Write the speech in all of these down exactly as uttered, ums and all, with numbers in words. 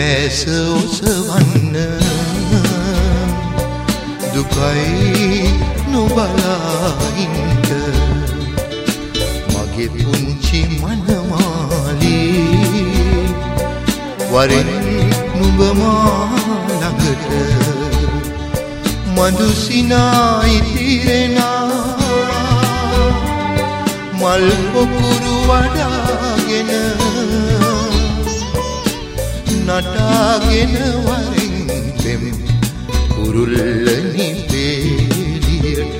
දැස ඔසවන්න දුකයි නොබලායින්ට මගේ පුංචි මනමාලී වරෙන් නුඹ මා ළඟට මදුසිනායි තිරෙනා මල් පොකුරු වඩාගෙන නටාගෙන වරින් පෙම් කුරුල්ලනි පේලියට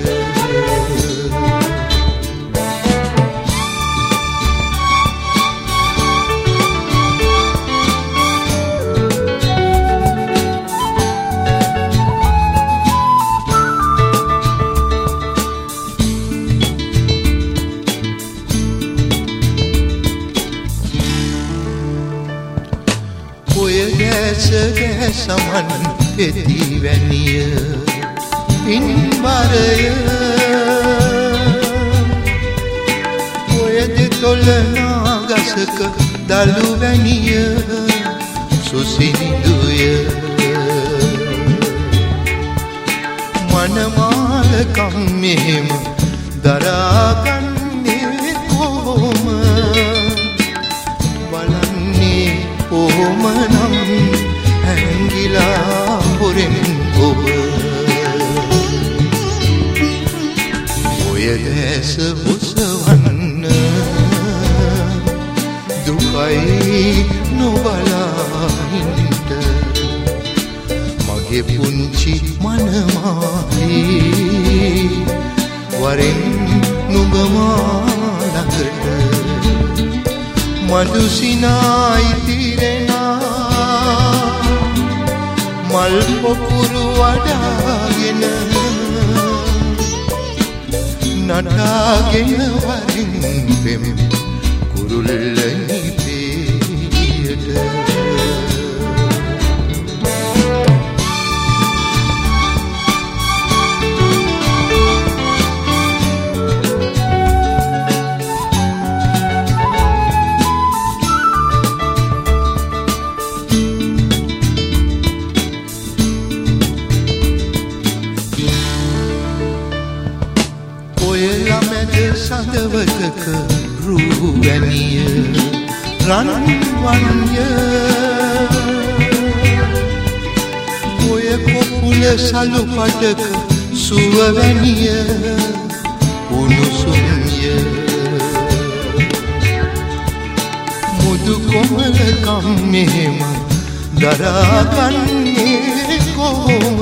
ඔය දැස දැසමන් පෙති වැනිය පින්බරය ඔය දෙතොල නාගසක දළු වැනිය සුසිඳුය මනමාලකම් මෙහෙම දරාගන්නේ කොහොම බලන්නේ කොහොමනම් හැංගිලා හොරෙන් ඔබ ඔය දැස ඔසවන්න දුකයි නොබලායින්ට මගේ පුංචි මනමාලී වරෙන් නුඹ මා ළඟට මදුසිනායි තිරෙනා මල් පොකුරු වඩාගෙන නටාගෙන වරින් පෙම් කුරුල්ලනි පේලියට සඳවතක රූවැනිය රන්වන්ය ඔය කොපුල සලුපටක සුවවැනිය උණුසුම්ය මුදු කොමලකම් මෙහෙම දරාගන්නේ කොහොම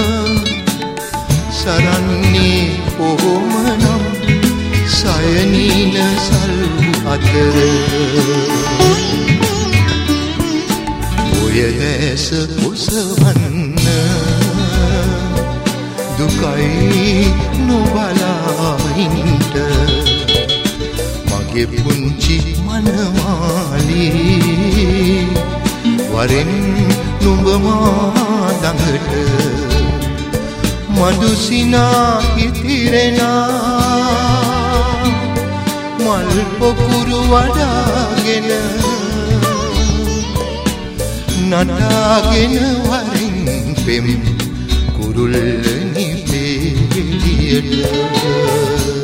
සරන්නේ කොහොමනම් සයනීන සල්ලු අතර ඔය දැස ඔසවන්න දුකයි නොබලායින්ට මගේ පුංචි මනමාලී වරෙන් නුඹ මා ළඟට මදුසිනා ඉතිරෙනා මල් පොකුරු වඩාගෙන නටාගෙන වරින් පෙම් කුරුල්ලනි පේලියට